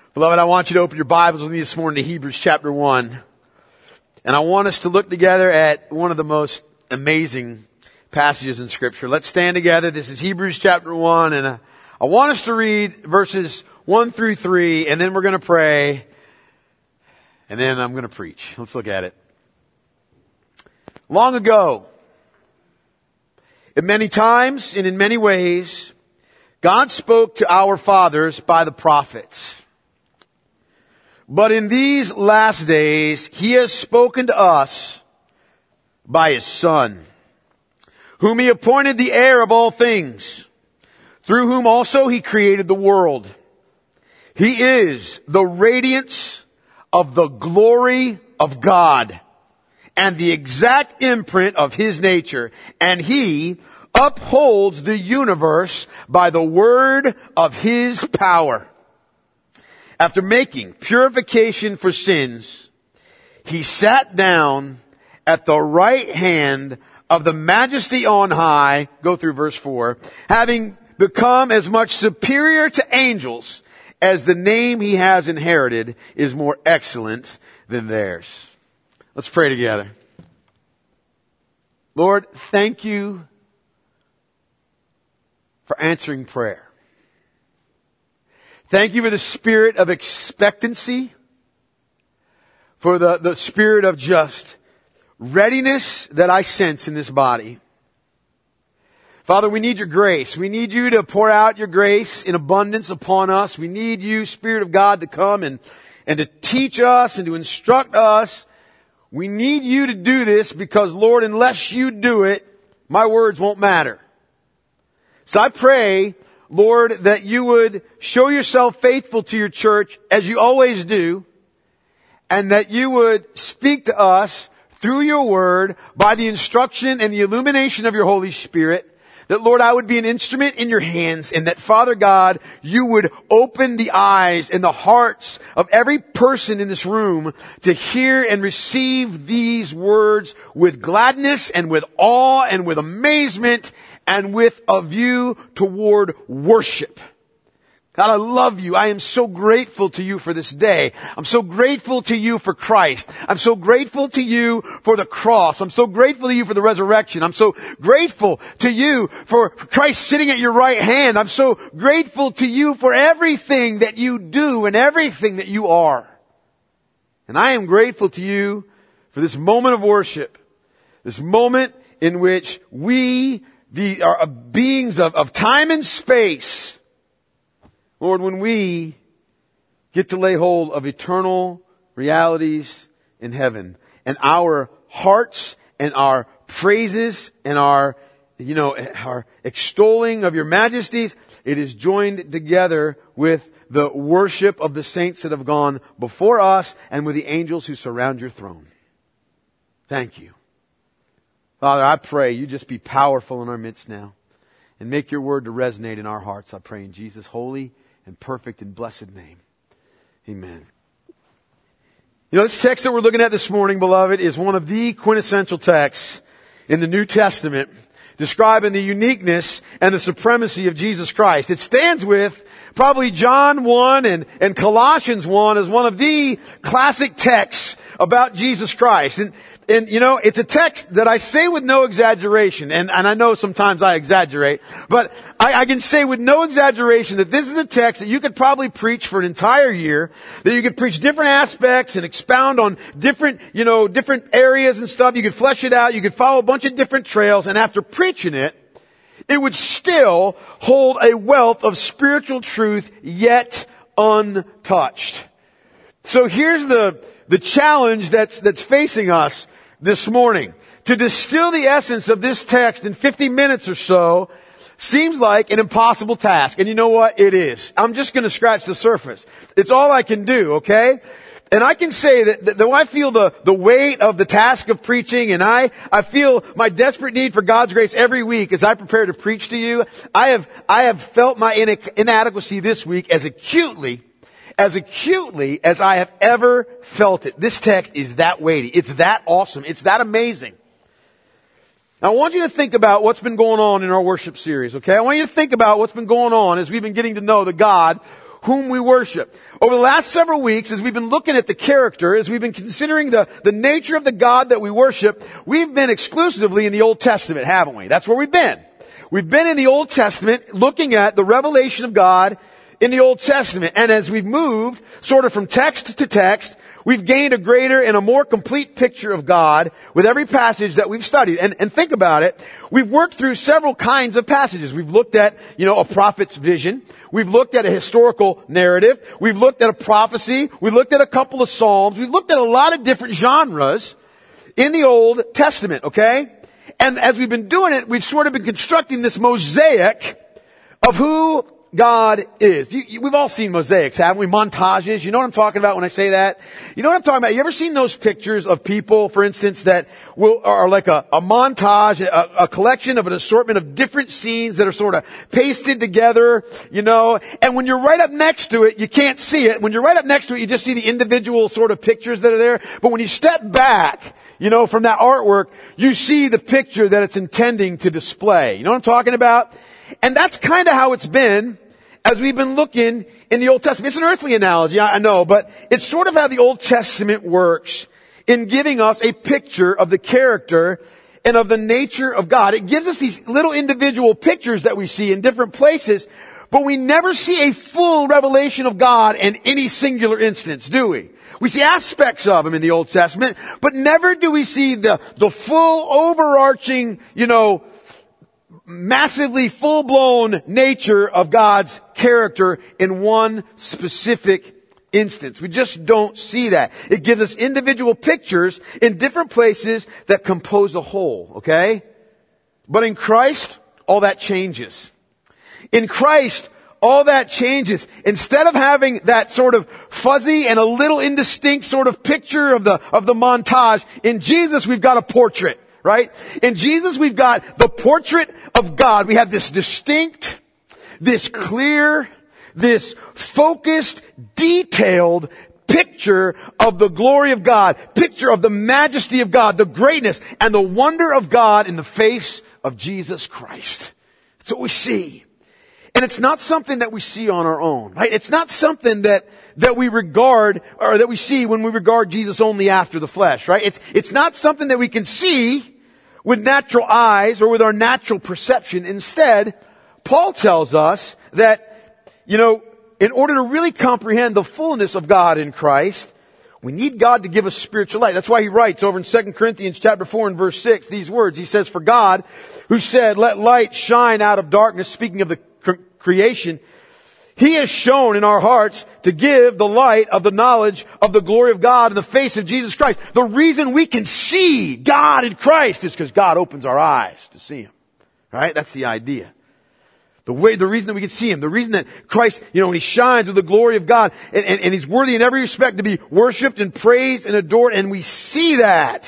Beloved, I want you to open your Bibles with me this morning to Hebrews chapter 1. And I want us to look together at one of the most amazing passages in Scripture. Let's stand together. This is Hebrews chapter 1, and I want us to read verses 1 through 3, and then we're going to pray, and then I'm going to preach. Let's look at it. Long ago, at many times and in many ways, God spoke to our fathers by the prophets. But in these last days, He has spoken to us by His Son, whom He appointed the heir of all things, through whom also He created the world. He is the radiance of the glory of God and the exact imprint of His nature, and He upholds the universe by the word of His power. After making purification for sins, He sat down at the right hand of the Majesty on high, go through verse 4, having become as much superior to angels as the name He has inherited is more excellent than theirs. Let's pray together. Lord, thank You for answering prayer. Thank You for the spirit of expectancy, for the spirit of just readiness that I sense in this body. Father, we need Your grace. We need You to pour out Your grace in abundance upon us. We need You, Spirit of God, to come and to teach us and to instruct us. We need You to do this because, Lord, unless You do it, my words won't matter. So I pray, Lord, that You would show Yourself faithful to Your church as You always do, and that You would speak to us through Your word by the instruction and the illumination of Your Holy Spirit, that, Lord, I would be an instrument in Your hands, and that, Father God, You would open the eyes and the hearts of every person in this room to hear and receive these words with gladness and with awe and with amazement and with a view toward worship. God, I love You. I am so grateful to You for this day. I'm so grateful to You for Christ. I'm so grateful to You for the cross. I'm so grateful to You for the resurrection. I'm so grateful to You for Christ sitting at Your right hand. I'm so grateful to You for everything that You do and everything that You are. And I am grateful to You for this moment of worship, this moment in which we are beings of time and space, Lord, when we get to lay hold of eternal realities in heaven, and our hearts and our praises and our extolling of Your majesties, it is joined together with the worship of the saints that have gone before us and with the angels who surround Your throne. Thank You. Father, I pray You just be powerful in our midst now and make Your word to resonate in our hearts. I pray in Jesus' holy and perfect and blessed name. Amen. You know, this text that we're looking at this morning, beloved, is one of the quintessential texts in the New Testament describing the uniqueness and the supremacy of Jesus Christ. It stands with probably John 1 and Colossians 1 as one of the classic texts about Jesus Christ. And you know, it's a text that I say with no exaggeration, and I know sometimes I exaggerate, but I can say with no exaggeration that this is a text that you could probably preach for an entire year, that you could preach different aspects and expound on different areas and stuff. You could flesh it out, you could follow a bunch of different trails, and after preaching it, it would still hold a wealth of spiritual truth yet untouched. So here's the challenge that's facing us this morning. To distill the essence of this text in 50 minutes or so seems like an impossible task. And you know what? It is. I'm just going to scratch the surface. It's all I can do, okay? And I can say that though I feel the weight of the task of preaching, and I feel my desperate need for God's grace every week as I prepare to preach to you, I have felt my inadequacy this week as acutely as I have ever felt it. This text is that weighty. It's that awesome. It's that amazing. Now, I want you to think about what's been going on in our worship series, okay? I want you to think about what's been going on as we've been getting to know the God whom we worship. Over the last several weeks, as we've been looking at the character, as we've been considering the nature of the God that we worship, we've been exclusively in the Old Testament, haven't we? That's where we've been. We've been in the Old Testament looking at the revelation of God in the Old Testament. And as we've moved sort of from text to text, we've gained a greater and a more complete picture of God with every passage that we've studied. And think about it. We've worked through several kinds of passages. We've looked at, a prophet's vision. We've looked at a historical narrative. We've looked at a prophecy. We've looked at a couple of psalms. We've looked at a lot of different genres in the Old Testament, okay? And as we've been doing it, we've sort of been constructing this mosaic of who God is. We've all seen mosaics, haven't we? Montages. You know what I'm talking about when I say that? You know what I'm talking about? You ever seen those pictures of people, for instance, that are like a montage, a collection of an assortment of different scenes that are sort of pasted together, and when you're right up next to it, you can't see it. When you're right up next to it, you just see the individual sort of pictures that are there. But when you step back, from that artwork, you see the picture that it's intending to display. You know what I'm talking about? And that's kind of how it's been as we've been looking in the Old Testament. It's an earthly analogy, I know, but it's sort of how the Old Testament works in giving us a picture of the character and of the nature of God. It gives us these little individual pictures that we see in different places, but we never see a full revelation of God in any singular instance, do we? We see aspects of Him in the Old Testament, but never do we see the full overarching, massively full-blown nature of God's character in one specific instance. We just don't see that. It gives us individual pictures in different places that compose a whole, okay? But in Christ, all that changes. In Christ, all that changes. Instead of having that sort of fuzzy and a little indistinct sort of picture of the montage, in Jesus we've got a portrait. Right? In Jesus, we've got the portrait of God. We have this distinct, this clear, this focused, detailed picture of the glory of God, picture of the majesty of God, the greatness and the wonder of God in the face of Jesus Christ. That's what we see. And it's not something that we see on our own, right? It's not something that we regard, or that we see when we regard Jesus only after the flesh, right? It's not something that we can see with natural eyes or with our natural perception. Instead, Paul tells us that, in order to really comprehend the fullness of God in Christ, we need God to give us spiritual light. That's why he writes over in 2 Corinthians chapter 4 and verse 6 these words. He says, "For God, who said, 'Let light shine out of darkness,'" speaking of the creation, "He has shown in our hearts to give the light of the knowledge of the glory of God in the face of Jesus Christ." The reason we can see God in Christ is because God opens our eyes to see Him. Right? That's the idea. The reason that we can see Him, the reason that Christ, when He shines with the glory of God, and He's worthy in every respect to be worshiped and praised and adored, and we see that.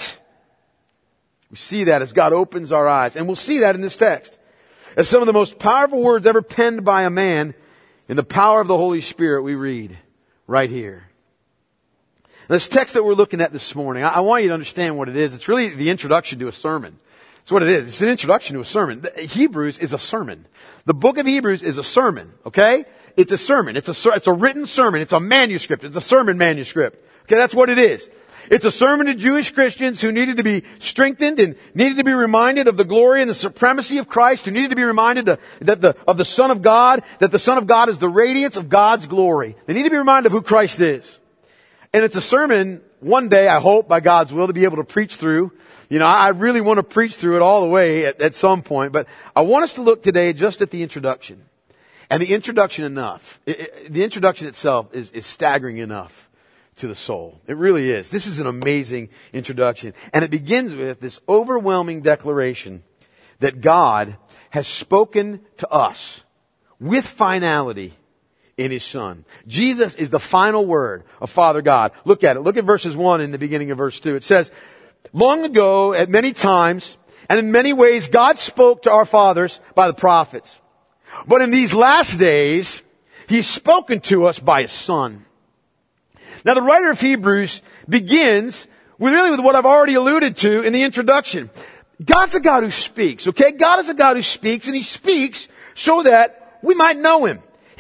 We see that as God opens our eyes. And we'll see that in this text. As some of the most powerful words ever penned by a man, in the power of the Holy Spirit, we read right here. This text that we're looking at this morning, I want you to understand what it is. It's really the introduction to a sermon. It's what it is. It's an introduction to a sermon. Hebrews is a sermon. The book of Hebrews is a sermon, okay? It's a sermon. It's a written sermon. It's a manuscript. It's a sermon manuscript. Okay, that's what it is. It's a sermon to Jewish Christians who needed to be strengthened and needed to be reminded of the glory and the supremacy of Christ, who needed to be reminded of the Son of God, that the Son of God is the radiance of God's glory. They need to be reminded of who Christ is. And it's a sermon, one day, I hope, by God's will, to be able to preach through. I really want to preach through it all the way at some point, but I want us to look today just at the introduction. And the introduction the introduction itself is staggering enough to the soul. It really is. This is an amazing introduction. And it begins with this overwhelming declaration that God has spoken to us with finality in His Son. Jesus is the final word of Father God. Look at it. Look at verses 1 and the beginning of verse 2. It says, "Long ago, at many times, and in many ways, God spoke to our fathers by the prophets. But in these last days, He's spoken to us by His Son." Now, the writer of Hebrews begins with what I've already alluded to in the introduction. God's a God who speaks, okay? God is a God who speaks, and He speaks so that we might know Him.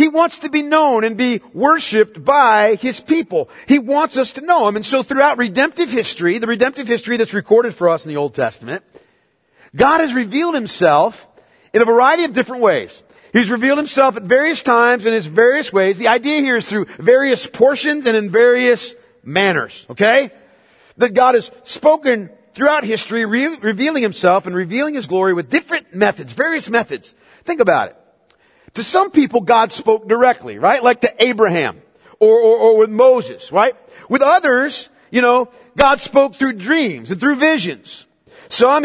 He wants to be known and be worshiped by His people. He wants us to know Him. And so throughout redemptive history, the redemptive history that's recorded for us in the Old Testament, God has revealed Himself in a variety of different ways. He's revealed Himself at various times in His various ways. The idea here is through various portions and in various manners, okay? That God has spoken throughout history, revealing Himself and revealing His glory with different methods, various methods. Think about it. To some people, God spoke directly, right? Like to Abraham or with Moses, right? With others, God spoke through dreams and through visions. Some,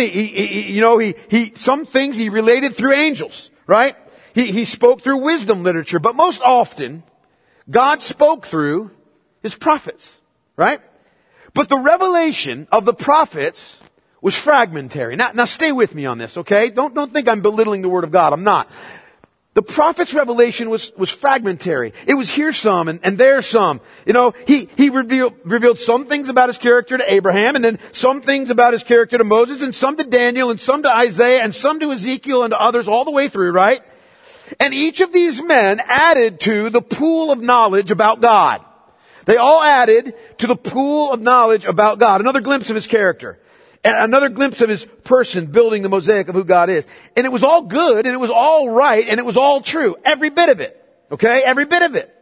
some things He related through angels, right? He spoke through wisdom literature, but most often, God spoke through His prophets, right? But the revelation of the prophets was fragmentary. Now stay with me on this, okay? Don't think I'm belittling the Word of God. I'm not. The prophet's revelation was fragmentary. It was here some and there some. He revealed some things about His character to Abraham, and then some things about His character to Moses, and some to Daniel, and some to Isaiah, and some to Ezekiel, and to others all the way through, right? And each of these men added to the pool of knowledge about God. They all added to the pool of knowledge about God. Another glimpse of His character. And another glimpse of His person, building the mosaic of who God is. And it was all good, and it was all right, and it was all true. Every bit of it. Okay? Every bit of it.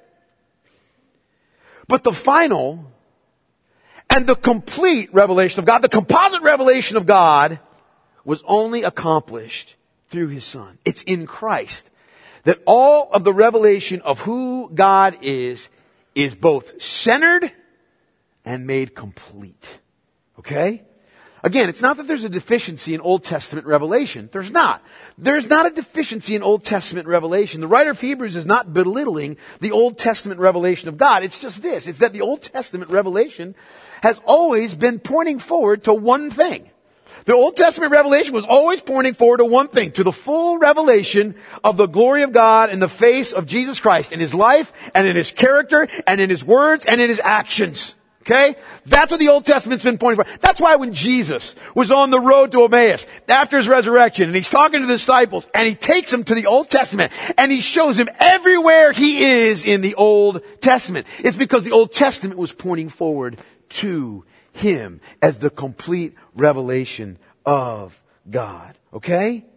But the final and the complete revelation of God, the composite revelation of God, was only accomplished through His Son. It's in Christ that all of the revelation of who God is both centered and made complete. Okay? Again, it's not that there's a deficiency in Old Testament revelation. There's not. There's not a deficiency in Old Testament revelation. The writer of Hebrews is not belittling the Old Testament revelation of God. It's just this. It's that the Old Testament revelation has always been pointing forward to one thing. The Old Testament revelation was always pointing forward to one thing, to the full revelation of the glory of God in the face of Jesus Christ, in His life and in His character and in His words and in His actions. Okay? That's what the Old Testament's been pointing for. That's why when Jesus was on the road to Emmaus after His resurrection, and He's talking to the disciples, and He takes them to the Old Testament, and He shows them everywhere He is in the Old Testament. It's because the Old Testament was pointing forward to Him as the complete revelation of God. Okay?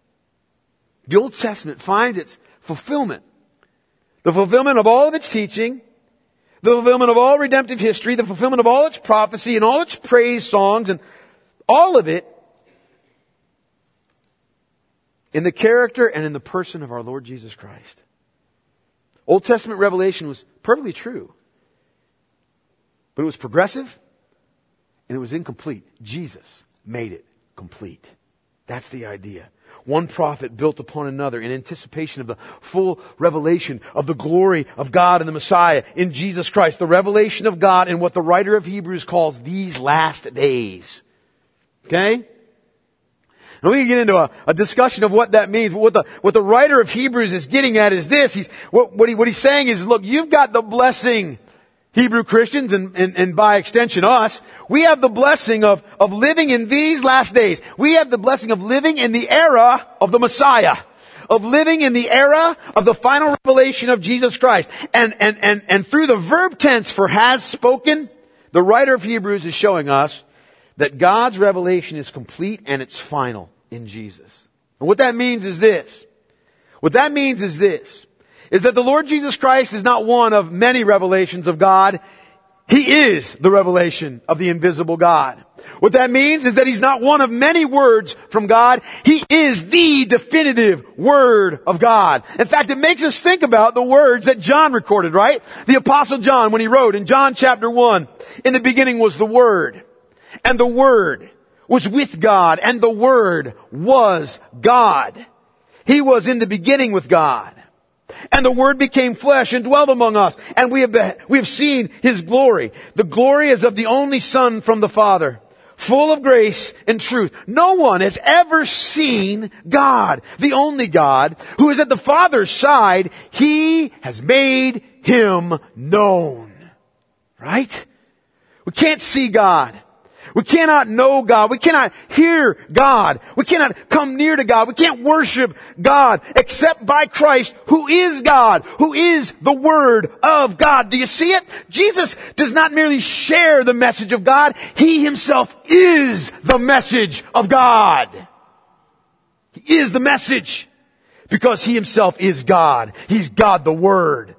The Old Testament finds its fulfillment. The fulfillment of all of its teaching, the fulfillment of all redemptive history, the fulfillment of all its prophecy and all its praise songs, and all of it in the character and in the person of our Lord Jesus Christ. Old Testament revelation was perfectly true, but it was progressive and it was incomplete. Jesus made it complete. That's the idea. One prophet built upon another in anticipation of the full revelation of the glory of God and the Messiah in Jesus Christ. The revelation of God in what the writer of Hebrews calls these last days. Okay? Now we can get into a discussion of what that means. What the writer of Hebrews is getting at is this. What he's saying is, look, you've got the blessing, Hebrew Christians, and by extension us, we have the blessing of living in these last days. We have the blessing of living in the era of the Messiah. Of living in the era of the final revelation of Jesus Christ. And through the verb tense for has spoken, the writer of Hebrews is showing us that God's revelation is complete and it's final in Jesus. And what that means is this. Is that the Lord Jesus Christ is not one of many revelations of God. He is the revelation of the invisible God. What that means is that He's not one of many words from God. He is the definitive Word of God. In fact, it makes us think about the words that John recorded, right? The Apostle John, when he wrote in John chapter 1, in the beginning was the Word, and the Word was with God, and the Word was God. He was in the beginning with God. And the Word became flesh and dwelt among us. And we have seen His glory. The glory is of the only Son from the Father, full of grace and truth. No one has ever seen God, the only God, who is at the Father's side. He has made Him known. Right? We can't see God. We cannot know God. We cannot hear God. We cannot come near to God. We can't worship God except by Christ, who is God, who is the Word of God. Do you see it? Jesus does not merely share the message of God. He himself is the message of God. He is the message because he himself is God. He's God the Word.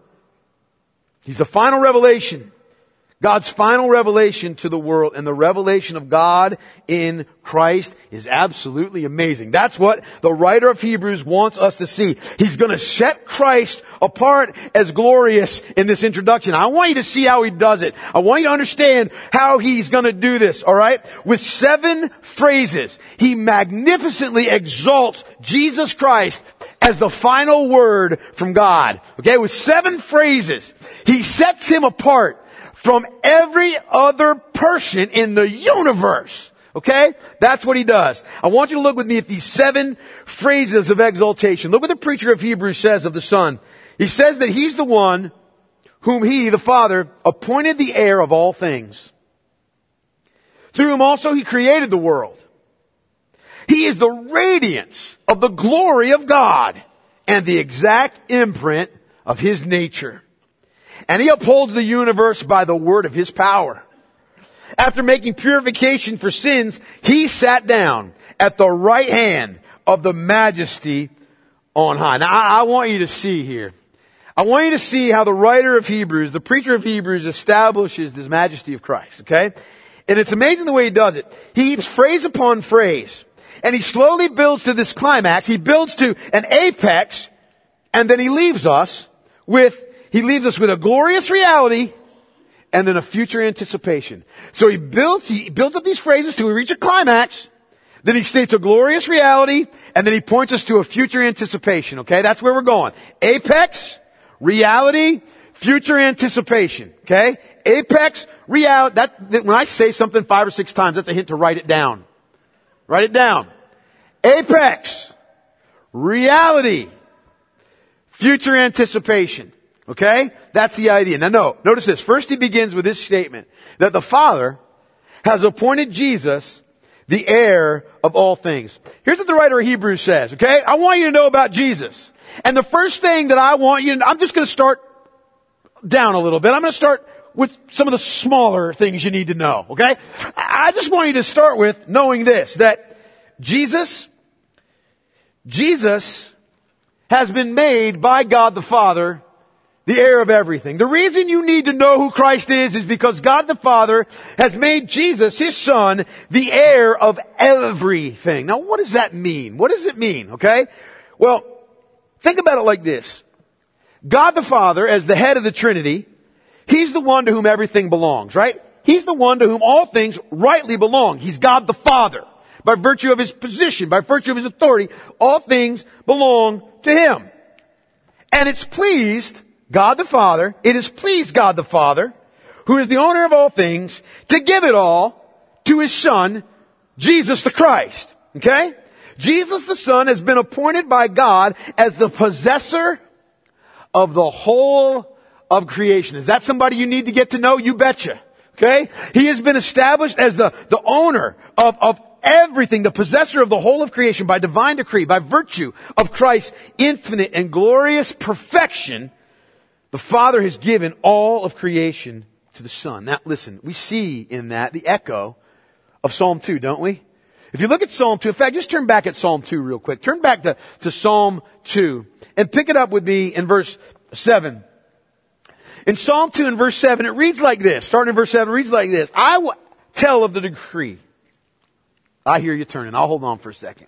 He's the final revelation. God's final revelation to the world, and the revelation of God in Christ is absolutely amazing. That's what the writer of Hebrews wants us to see. He's going to set Christ apart as glorious in this introduction. I want you to see how he does it. I want you to understand how he's going to do this, all right? With 7 phrases, he magnificently exalts Jesus Christ as the final word from God. Okay, with 7 phrases, he sets him apart from every other person in the universe. Okay? That's what he does. I want you to look with me at these 7 phrases of exaltation. Look what the preacher of Hebrews says of the Son. He says that he's the one whom he, the Father, appointed the heir of all things, through whom also he created the world. He is the radiance of the glory of God and the exact imprint of his nature. And he upholds the universe by the word of his power. After making purification for sins, he sat down at the right hand of the majesty on high. Now, I want you to see here. I want you to see how the writer of Hebrews, the preacher of Hebrews, establishes this majesty of Christ, okay? And it's amazing the way he does it. He heaps phrase upon phrase. And he slowly builds to this climax. He builds to an apex. And then he leaves us with a glorious reality and then a future anticipation. So he builds up these phrases till we reach a climax. Then he states a glorious reality and then he points us to a future anticipation. Okay, that's where we're going. Apex, reality, future anticipation. Okay, apex, reality. When I say something 5 or 6 times, that's a hint to write it down. Write it down. Apex, reality, future anticipation. Okay? That's the idea. Now notice this. First he begins with this statement, that the Father has appointed Jesus the heir of all things. Here's what the writer of Hebrews says, okay? I want you to know about Jesus. And the first thing that I want you to know, I'm just going to start down a little bit. I'm going to start with some of the smaller things you need to know, okay? I just want you to start with knowing this, that Jesus has been made by God the Father the heir of everything. The reason you need to know who Christ is because God the Father has made Jesus, his Son, the heir of everything. Now, what does that mean? What does it mean? Okay? Well, think about it like this. God the Father, as the head of the Trinity, he's the one to whom everything belongs, right? He's the one to whom all things rightly belong. He's God the Father. By virtue of his position, by virtue of his authority, all things belong to him. And it has pleased God the Father, who is the owner of all things, to give it all to his Son, Jesus the Christ. Okay? Jesus the Son has been appointed by God as the possessor of the whole of creation. Is that somebody you need to get to know? You betcha. Okay? He has been established as the owner of everything, the possessor of the whole of creation by divine decree, by virtue of Christ's infinite and glorious perfection. The Father has given all of creation to the Son. Now, listen, we see in that the echo of Psalm 2, don't we? If you look at Psalm 2, in fact, just turn back at Psalm 2 real quick. Turn back to Psalm 2 and pick it up with me in verse 7. In Psalm 2 and verse 7, it reads like this. Starting in verse 7, it reads like this. I will tell of the decree. I hear you turning. I'll hold on for a second.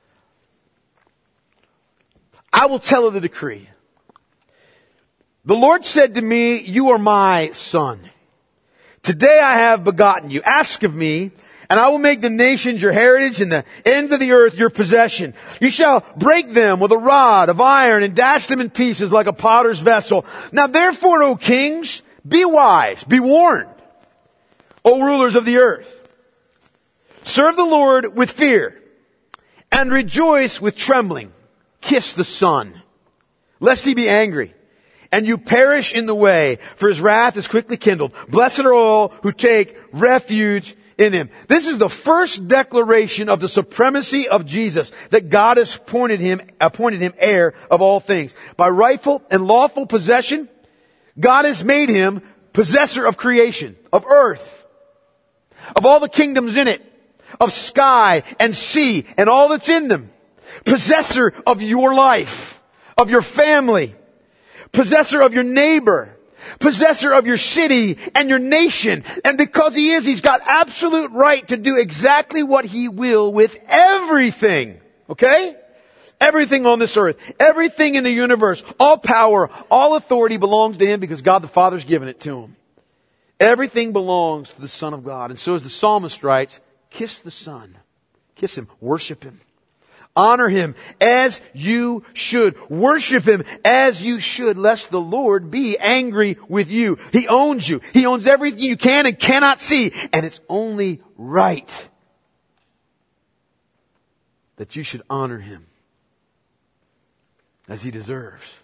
I will tell of the decree. The Lord said to me, you are my son. Today I have begotten you. Ask of me, and I will make the nations your heritage and the ends of the earth your possession. You shall break them with a rod of iron and dash them in pieces like a potter's vessel. Now therefore, O kings, be wise, be warned, O rulers of the earth. Serve the Lord with fear and rejoice with trembling. Kiss the Son, lest he be angry and you perish in the way, for his wrath is quickly kindled. Blessed are all who take refuge in him. This is the first declaration of the supremacy of Jesus, that God has appointed him heir of all things. By rightful and lawful possession, God has made him possessor of creation, of earth, of all the kingdoms in it, of sky and sea and all that's in them. Possessor of your life, of your family, possessor of your neighbor, possessor of your city and your nation. And because he is, he's got absolute right to do exactly what he will with everything. Okay? Everything on this earth, everything in the universe, all power, all authority belongs to him because God the Father's given it to him. Everything belongs to the Son of God. And so as the psalmist writes, kiss the Son. Kiss him. Worship him. Honor him as you should. Worship him as you should, lest the Lord be angry with you. He owns you. He owns everything you can and cannot see. And it's only right that you should honor him as he deserves.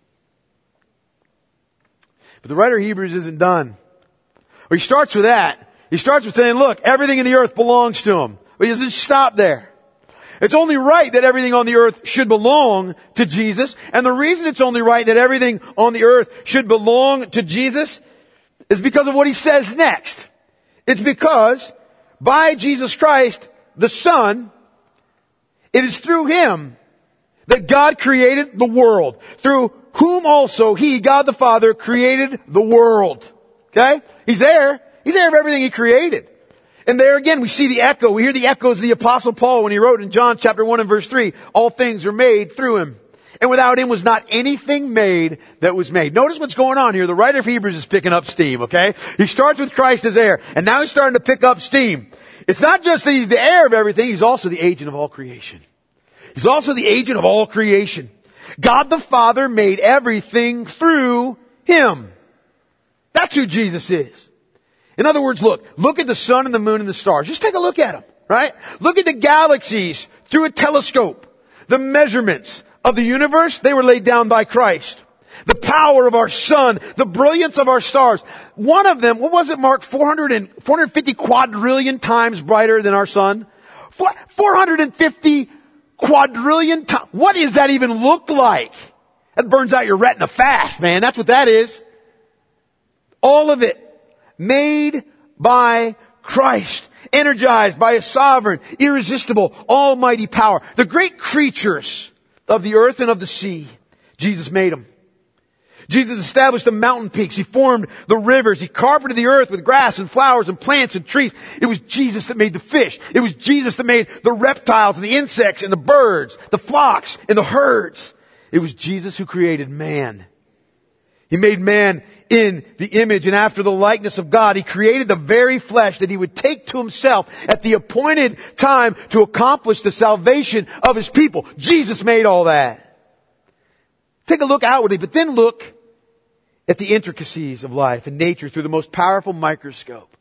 But the writer of Hebrews isn't done. Well, he starts with that. He starts with saying, look, everything in the earth belongs to him. But he doesn't stop there. It's only right that everything on the earth should belong to Jesus. And the reason it's only right that everything on the earth should belong to Jesus is because of what he says next. It's because by Jesus Christ, the Son, it is through him that God created the world, through whom also he, God the Father, created the world. Okay? He's there. He's there of everything he created. And there again, we see the echo. We hear the echoes of the Apostle Paul when he wrote in John chapter 1 and verse 3, all things are made through him. And without him was not anything made that was made. Notice what's going on here. The writer of Hebrews is picking up steam, okay? He starts with Christ as heir, and now he's starting to pick up steam. It's not just that he's the heir of everything, he's also the agent of all creation. He's also the agent of all creation. God the Father made everything through him. That's who Jesus is. In other words, look at the sun and the moon and the stars. Just take a look at them, right? Look at the galaxies through a telescope. The measurements of the universe, they were laid down by Christ. The power of our sun, the brilliance of our stars. One of them, what was it, Mark? 450 quadrillion times brighter than our sun? 450 quadrillion times. What does that even look like? That burns out your retina fast, man. That's what that is. All of it made by Christ. Energized by His sovereign, irresistible, almighty power. The great creatures of the earth and of the sea, Jesus made them. Jesus established the mountain peaks. He formed the rivers. He carpeted the earth with grass and flowers and plants and trees. It was Jesus that made the fish. It was Jesus that made the reptiles and the insects and the birds, the flocks and the herds. It was Jesus who created man. He made man in the image and after the likeness of God. He created the very flesh that He would take to Himself at the appointed time to accomplish the salvation of His people. Jesus made all that. Take a look outwardly, but then look at the intricacies of life and nature through the most powerful microscope.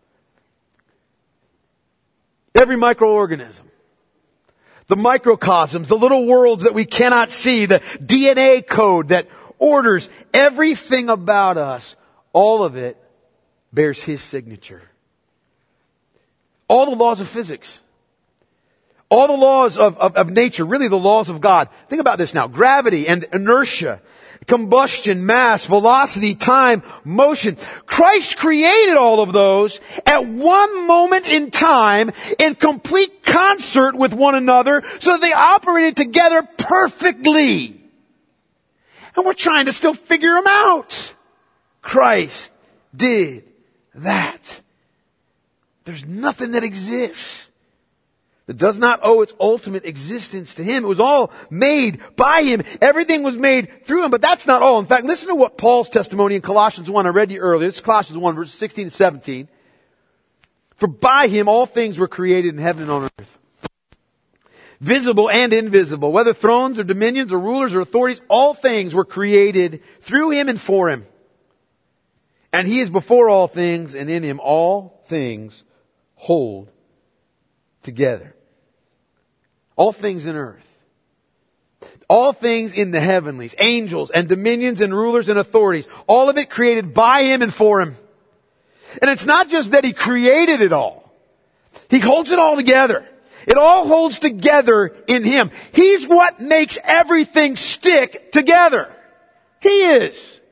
Every microorganism, the microcosms, the little worlds that we cannot see, the DNA code that orders everything about us, all of it bears His signature. All the laws of physics, all the laws of nature, really the laws of God. Think about this now. Gravity and inertia, combustion, mass, velocity, time, motion. Christ created all of those at one moment in time in complete concert with one another so that they operated together perfectly. And we're trying to still figure them out. Christ did that. There's nothing that exists that does not owe its ultimate existence to Him. It was all made by Him. Everything was made through Him, but that's not all. In fact, listen to what Paul's testimony in Colossians 1, I read to you earlier. This is Colossians 1, verses 16 and 17. For by Him all things were created in heaven and on earth, visible and invisible, whether thrones or dominions or rulers or authorities, all things were created through Him and for Him. And He is before all things, and in Him all things hold together. All things in earth. All things in the heavenlies, angels and dominions and rulers and authorities. All of it created by Him and for Him. And it's not just that He created it all. He holds it all together. It all holds together in Him. He's what makes everything stick together. He is.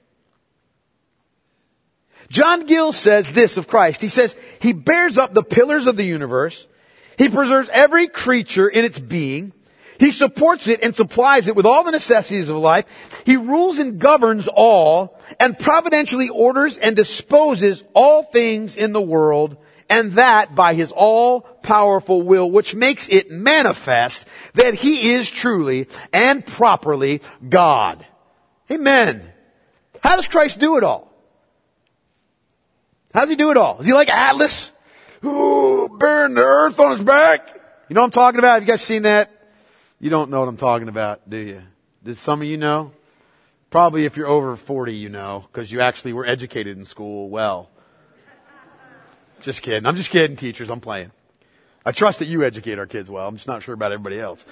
John Gill says this of Christ. He says, He bears up the pillars of the universe. He preserves every creature in its being. He supports it and supplies it with all the necessities of life. He rules and governs all and providentially orders and disposes all things in the world, and that by His all-powerful will, which makes it manifest that He is truly and properly God. Amen. How does Christ do it all? How does He do it all? Is He like Atlas? Ooh, bearing the earth on His back? You know what I'm talking about? Have you guys seen that? You don't know what I'm talking about, do you? Did some of you know? Probably if you're over 40, you know, because you actually were educated in school well. Just kidding. I'm just kidding, teachers. I'm playing. I trust that you educate our kids well. I'm just not sure about everybody else.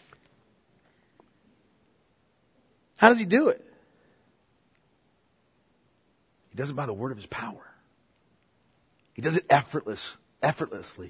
How does He do it? He does it by the word of His power. He does it effortlessly.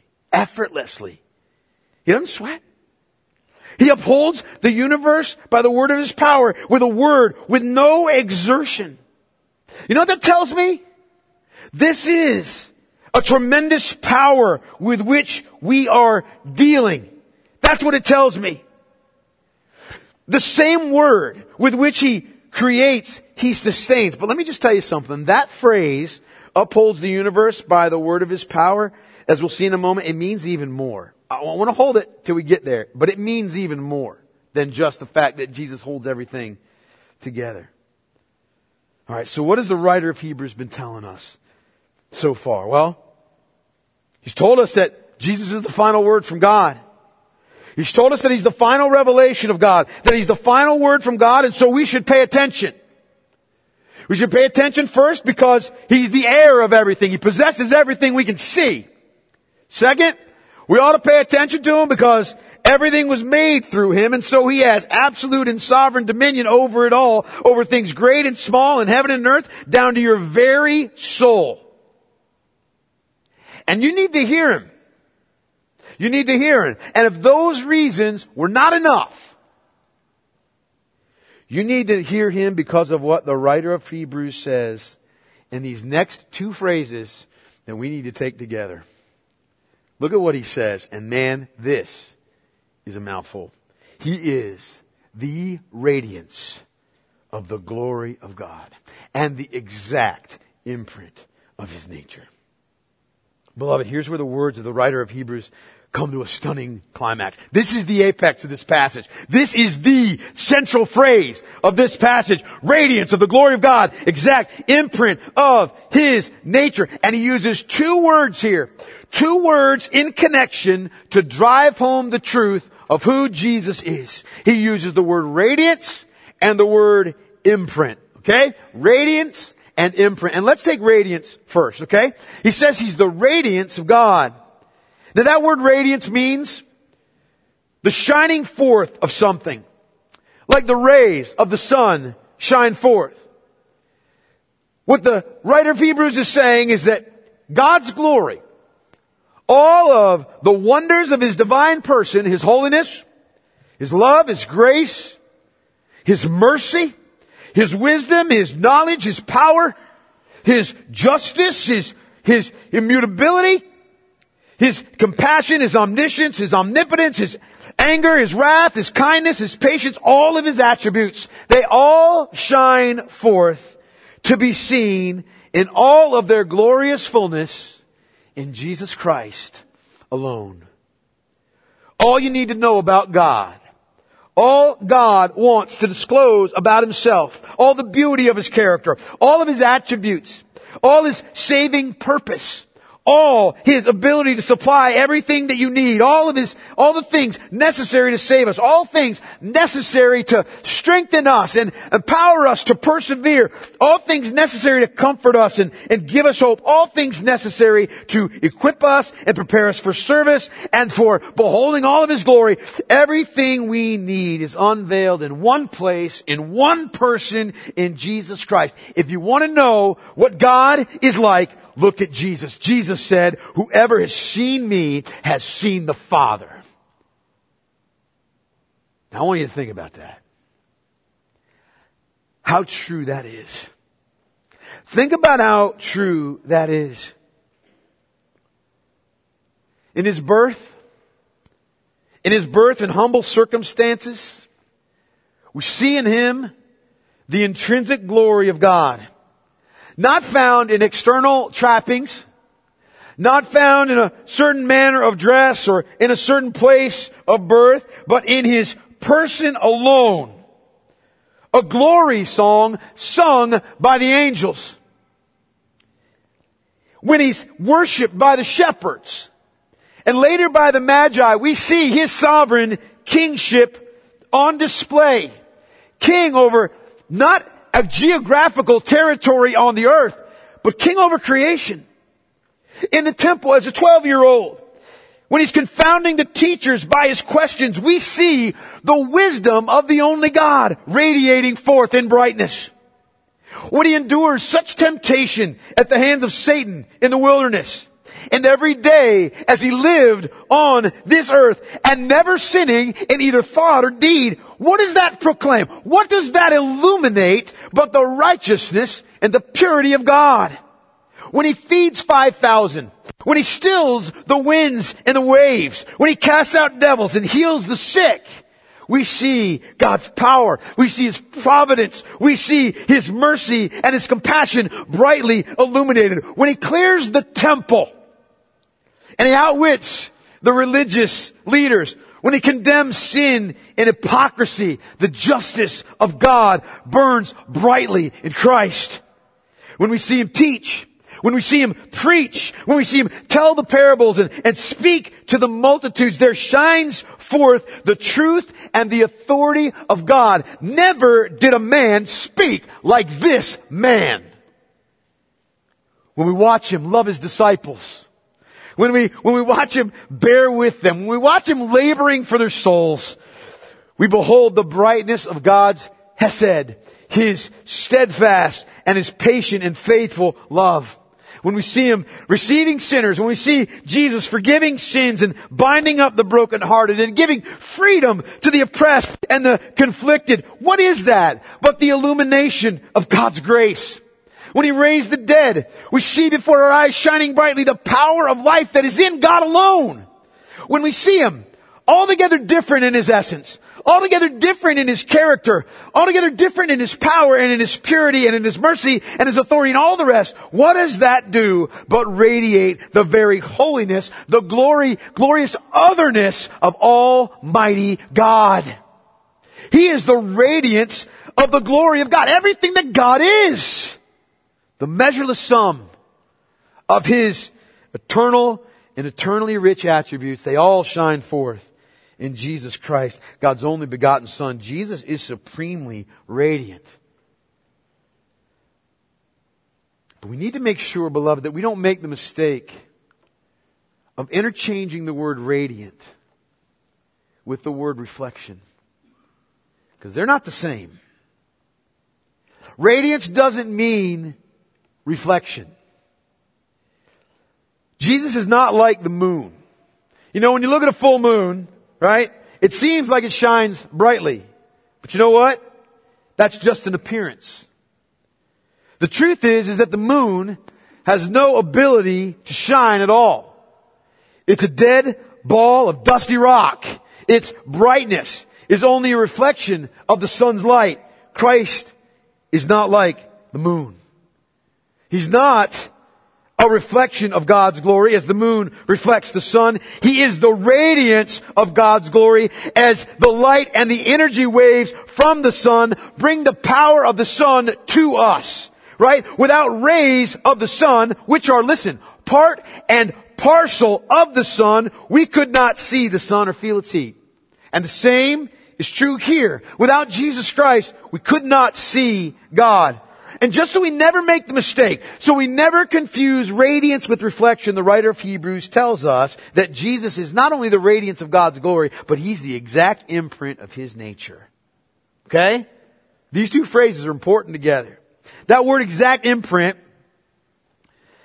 He doesn't sweat. He upholds the universe by the word of His power, with a word, with no exertion. You know what that tells me? This is a tremendous power with which we are dealing. That's what it tells me. The same word with which He creates, He sustains. But let me just tell you something. That phrase, upholds the universe by the word of His power, as we'll see in a moment, it means even more. I want to hold it till we get there, but it means even more than just the fact that Jesus holds everything together. All right, so what has the writer of Hebrews been telling us so far? Well, he's told us that Jesus is the final word from God. He's told us that He's the final revelation of God, that He's the final word from God, and so we should pay attention. We should pay attention first because He's the heir of everything. He possesses everything we can see. Second, we ought to pay attention to Him because everything was made through Him, and so He has absolute and sovereign dominion over it all, over things great and small in heaven and earth, down to your very soul. And you need to hear Him. You need to hear Him. And if those reasons were not enough, you need to hear Him because of what the writer of Hebrews says in these next two phrases that we need to take together. Look at what he says. And man, this is a mouthful. He is the radiance of the glory of God and the exact imprint of His nature. Beloved, here's where the words of the writer of Hebrews come to a stunning climax. This is the apex of this passage. This is the central phrase of this passage. Radiance of the glory of God, exact imprint of His nature. And he uses two words here. Two words in connection to drive home the truth of who Jesus is. He uses the word radiance and the word imprint. Okay? Radiance and imprint. And let's take radiance first, okay? He says He's the radiance of God. Now that word radiance means the shining forth of something. Like the rays of the sun shine forth. What the writer of Hebrews is saying is that God's glory, all of the wonders of His divine person, His holiness, His love, His grace, His mercy, His wisdom, His knowledge, His power, His justice, His immutability, His compassion, His omniscience, His omnipotence, His anger, His wrath, His kindness, His patience, all of His attributes, they all shine forth to be seen in all of their glorious fullness in Jesus Christ alone. All you need to know about God, all God wants to disclose about Himself, all the beauty of His character, all of His attributes, all His saving purpose, all His ability to supply everything that you need, all the things necessary to save us, all things necessary to strengthen us and empower us to persevere, all things necessary to comfort us and give us hope, all things necessary to equip us and prepare us for service and for beholding all of His glory. Everything we need is unveiled in one place, in one person, in Jesus Christ. If you want to know what God is like, look at Jesus. Jesus said, whoever has seen me has seen the Father. Now I want you to think about that. How true that is. Think about how true that is. In His birth in humble circumstances, we see in Him the intrinsic glory of God. Not found in external trappings, not found in a certain manner of dress or in a certain place of birth, but in His person alone. A glory song sung by the angels. When He's worshipped by the shepherds and later by the Magi, we see His sovereign kingship on display. King over not a geographical territory on the earth, but king over creation. In the temple as a 12-year-old, when He's confounding the teachers by His questions, we see the wisdom of the only God radiating forth in brightness. When He endures such temptation at the hands of Satan in the wilderness, and every day as He lived on this earth and never sinning in either thought or deed, what does that proclaim? What does that illuminate but the righteousness and the purity of God? When He feeds 5,000, when He stills the winds and the waves, when He casts out devils and heals the sick, we see God's power. We see His providence. We see His mercy and His compassion brightly illuminated. When He clears the temple and He outwits the religious leaders, when He condemns sin and hypocrisy, the justice of God burns brightly in Christ. When we see Him teach, when we see Him preach, when we see Him tell the parables and speak to the multitudes, there shines forth the truth and the authority of God. Never did a man speak like this man. When we watch Him love His disciples, when we watch Him bear with them, when we watch Him laboring for their souls, we behold the brightness of God's hesed, His steadfast and His patient and faithful love. When we see Him receiving sinners, when we see Jesus forgiving sins and binding up the brokenhearted and giving freedom to the oppressed and the conflicted, what is that but the illumination of God's grace? When He raised the dead, we see before our eyes shining brightly the power of life that is in God alone. When we see Him altogether different in His essence, altogether different in His character, altogether different in His power and in His purity and in His mercy and His authority and all the rest, what does that do but radiate the very holiness, the glorious otherness of Almighty God? He is the radiance of the glory of God. Everything that God is. The measureless sum of His eternal and eternally rich attributes, they all shine forth in Jesus Christ, God's only begotten Son. Jesus is supremely radiant. But we need to make sure, beloved, that we don't make the mistake of interchanging the word radiant with the word reflection. Because they're not the same. Radiance doesn't mean reflection. Jesus is not like the moon. You know, when you look at a full moon, right, it seems like it shines brightly. But you know what? That's just an appearance. The truth is that the moon has no ability to shine at all. It's a dead ball of dusty rock. Its brightness is only a reflection of the sun's light. Christ is not like the moon. He's not a reflection of God's glory as the moon reflects the sun. He is the radiance of God's glory as the light and the energy waves from the sun bring the power of the sun to us. Right? Without rays of the sun, which are, listen, part and parcel of the sun, we could not see the sun or feel its heat. And the same is true here. Without Jesus Christ, we could not see God. And just so we never make the mistake, so we never confuse radiance with reflection, the writer of Hebrews tells us that Jesus is not only the radiance of God's glory, but He's the exact imprint of His nature. Okay? These two phrases are important together. That word exact imprint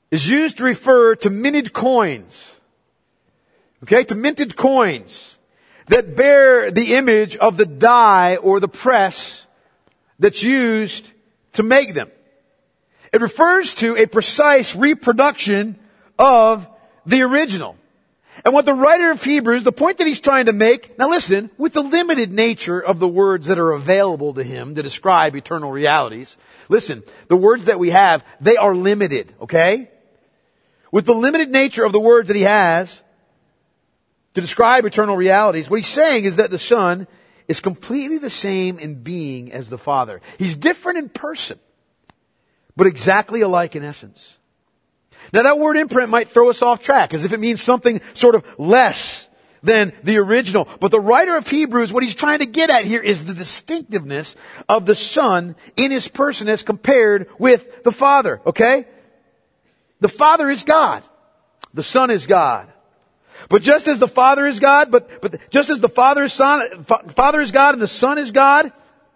is used to refer to minted coins. Okay, to minted coins that bear the image of the die or the press that's used to make them. It refers to a precise reproduction of the original. And what the writer of Hebrews, the point that he's trying to make, now listen, with the limited nature of the words that are available to him to describe eternal realities, listen, the words that we have, they are limited, okay? With the limited nature of the words that he has to describe eternal realities, what he's saying is that the Son is completely the same in being as the Father. He's different in person, but exactly alike in essence. Now that word imprint might throw us off track, as if it means something sort of less than the original. But the writer of Hebrews, what he's trying to get at here is the distinctiveness of the Son in his person as compared with the Father, okay? The Father is God. The Son is God. But just as the Father is God, but just as the Father is God and the Son is God,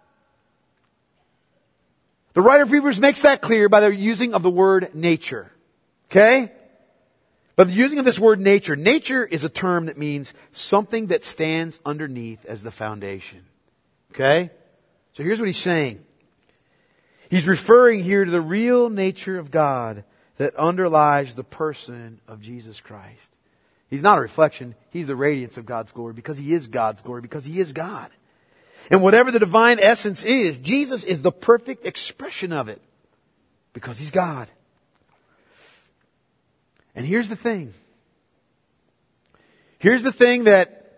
the writer of Hebrews makes that clear by the using of the word nature. Okay? But the using of this word nature. Nature is a term that means something that stands underneath as the foundation. Okay? So here's what he's saying. He's referring here to the real nature of God that underlies the person of Jesus Christ. He's not a reflection. He's the radiance of God's glory because He is God's glory, because He is God. And whatever the divine essence is, Jesus is the perfect expression of it because He's God. And here's the thing. Here's the thing that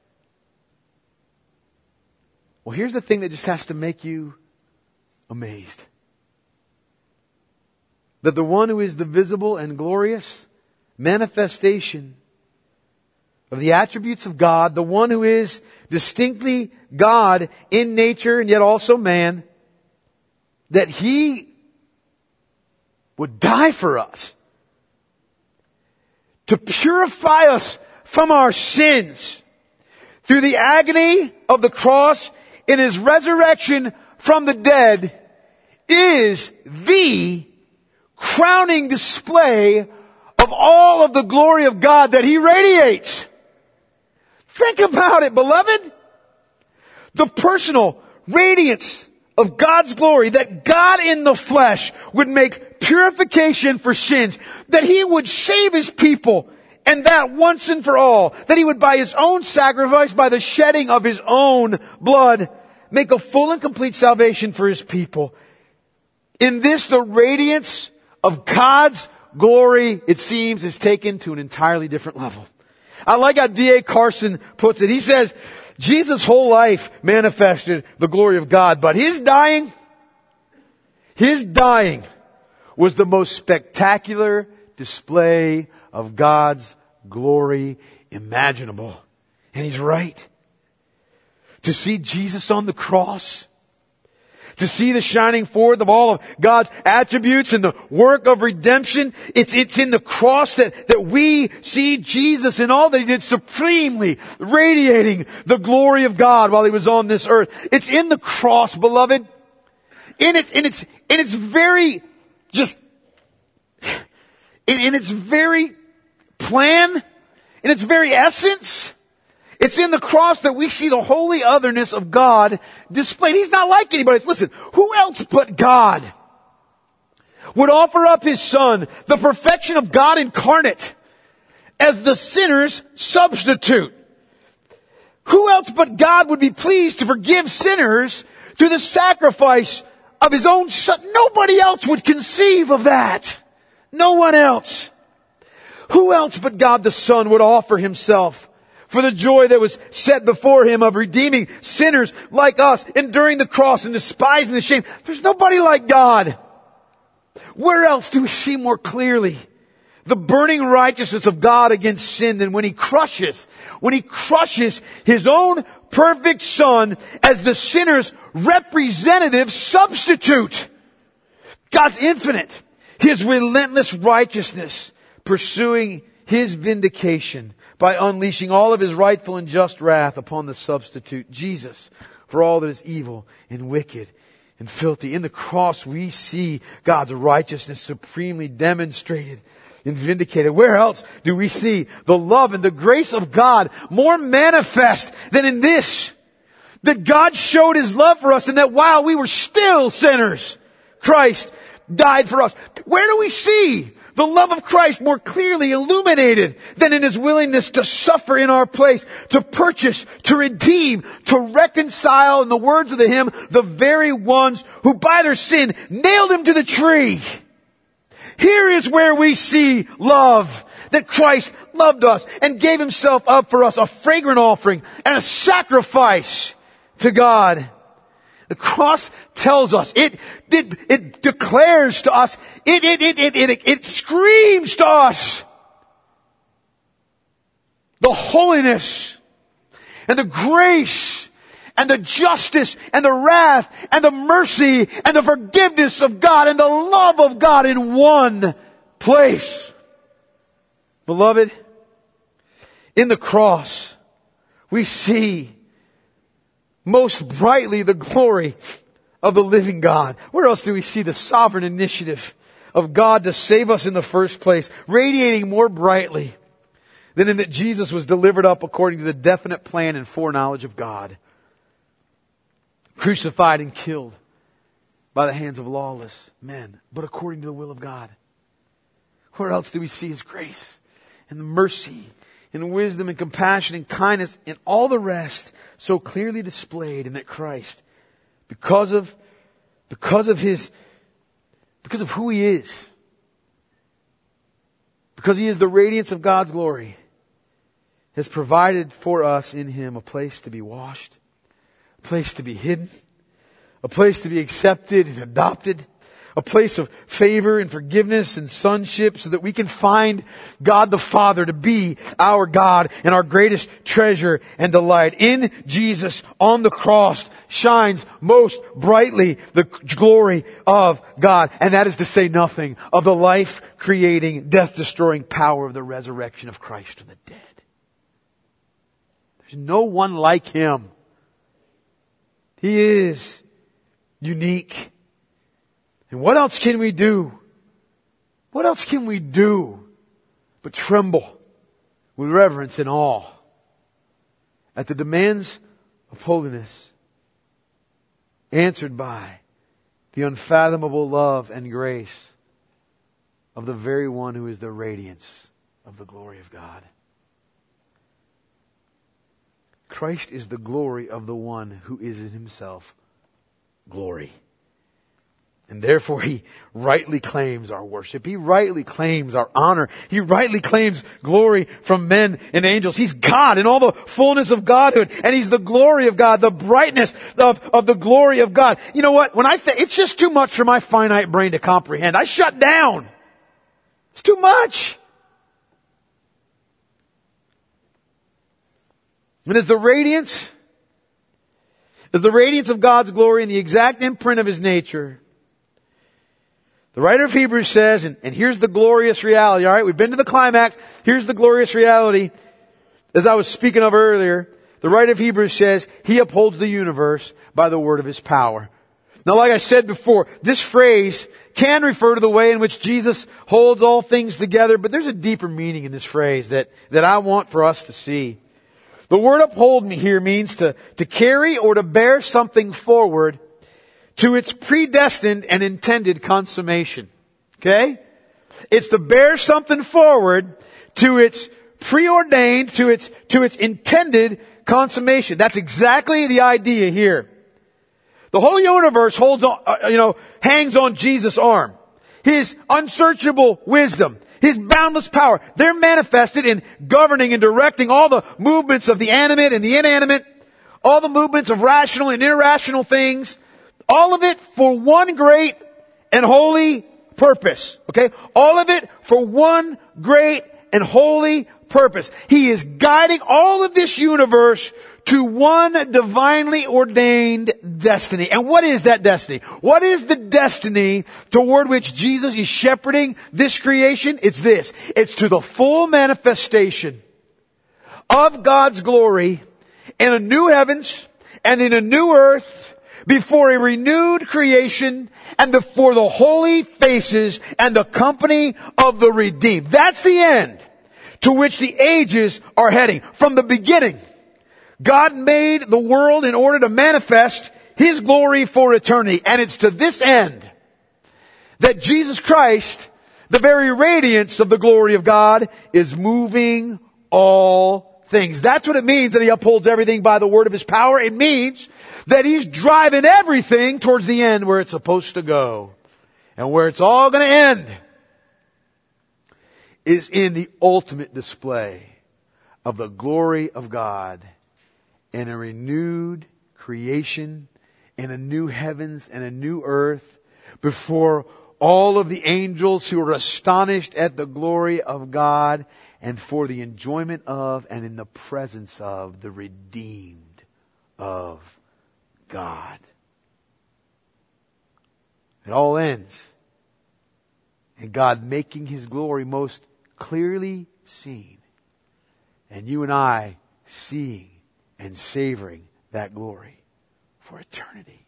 just has to make you amazed. That the one who is the visible and glorious manifestation of the attributes of God, the one who is distinctly God in nature and yet also man, that He would die for us, to purify us from our sins through the agony of the cross in His resurrection from the dead, is the crowning display of all of the glory of God that He radiates. Think about it, beloved. The personal radiance of God's glory, that God in the flesh would make purification for sins, that He would save His people, and that once and for all, that He would by His own sacrifice, by the shedding of His own blood, make a full and complete salvation for His people. In this, the radiance of God's glory, it seems, is taken to an entirely different level. I like how D.A. Carson puts it. He says, Jesus' whole life manifested the glory of God, but His dying was the most spectacular display of God's glory imaginable. And he's right. To see Jesus on the cross, to see the shining forth of all of God's attributes and the work of redemption, it's in the cross that we see Jesus in all that He did, supremely radiating the glory of God while He was on this earth. It's in the cross, beloved. In its very plan, in its very essence, it's in the cross that we see the holy otherness of God displayed. He's not like anybody else. Listen, who else but God would offer up His Son, the perfection of God incarnate, as the sinner's substitute? Who else but God would be pleased to forgive sinners through the sacrifice of His own Son? Nobody else would conceive of that. No one else. Who else but God the Son would offer Himself for the joy that was set before Him of redeeming sinners like us, enduring the cross and despising the shame? There's nobody like God. Where else do we see more clearly the burning righteousness of God against sin than when He crushes His own perfect Son as the sinner's representative substitute? God's infinite, His relentless righteousness, pursuing His vindication by unleashing all of His rightful and just wrath upon the substitute, Jesus, for all that is evil and wicked and filthy. In the cross, we see God's righteousness supremely demonstrated and vindicated. Where else do we see the love and the grace of God more manifest than in this? That God showed His love for us, and that while we were still sinners, Christ died for us. Where do we see the love of Christ more clearly illuminated than in His willingness to suffer in our place, to purchase, to redeem, to reconcile, in the words of the hymn, the very ones who by their sin nailed Him to the tree? Here is where we see love, that Christ loved us and gave Himself up for us, a fragrant offering and a sacrifice to God. The cross tells us, it declares to us, it screams to us the holiness and the grace and the justice and the wrath and the mercy and the forgiveness of God and the love of God in one place. Beloved, in the cross, we see most brightly the glory of the living God. Where else do we see the sovereign initiative of God to save us in the first place, radiating more brightly than in that Jesus was delivered up according to the definite plan and foreknowledge of God, crucified and killed by the hands of lawless men, but according to the will of God? Where else do we see His grace and mercy and wisdom and compassion and kindness and all the rest so clearly displayed in that Christ, because of who He is, because He is the radiance of God's glory, has provided for us in Him a place to be washed, a place to be hidden, a place to be accepted and adopted, a place of favor and forgiveness and sonship, so that we can find God the Father to be our God and our greatest treasure and delight. In Jesus on the cross shines most brightly the glory of God. And that is to say nothing of the life-creating, death-destroying power of the resurrection of Christ from the dead. There's no one like Him. He is unique. And what else can we do? What else can we do but tremble with reverence and awe at the demands of holiness, answered by the unfathomable love and grace of the very one who is the radiance of the glory of God? Christ is the glory of the one who is in Himself glory. And therefore He rightly claims our worship. He rightly claims our honor. He rightly claims glory from men and angels. He's God in all the fullness of Godhood. And He's the glory of God, the brightness of the glory of God. You know what? When I think it's just too much for my finite brain to comprehend, I shut down. It's too much. And as the radiance of God's glory and the exact imprint of His nature, the writer of Hebrews says, and here's the glorious reality, alright? We've been to the climax. Here's the glorious reality. As I was speaking of earlier, the writer of Hebrews says, He upholds the universe by the word of His power. Now, like I said before, this phrase can refer to the way in which Jesus holds all things together, but there's a deeper meaning in this phrase that I want for us to see. The word uphold me here means to carry or to bear something forward to its predestined and intended consummation. Okay? It's to bear something forward to its preordained, to its intended consummation. That's exactly the idea here. The whole universe hangs on Jesus' arm. His unsearchable wisdom, His boundless power, they're manifested in governing and directing all the movements of the animate and the inanimate, all the movements of rational and irrational things. All of it for one great and holy purpose. Okay? All of it for one great and holy purpose. He is guiding all of this universe to one divinely ordained destiny. And what is that destiny? What is the destiny toward which Jesus is shepherding this creation? It's this. It's to the full manifestation of God's glory in a new heavens and in a new earth, before a renewed creation and before the holy faces and the company of the redeemed. That's the end to which the ages are heading. From the beginning, God made the world in order to manifest His glory for eternity. And it's to this end that Jesus Christ, the very radiance of the glory of God, is moving all things. That's what it means that He upholds everything by the word of His power. It means that He's driving everything towards the end where it's supposed to go. And where it's all going to end is in the ultimate display of the glory of God in a renewed creation, in a new heavens and a new earth, before all of the angels who are astonished at the glory of God, and for the enjoyment of and in the presence of the redeemed of God. It all ends in God making His glory most clearly seen, and you and I seeing and savoring that glory for eternity.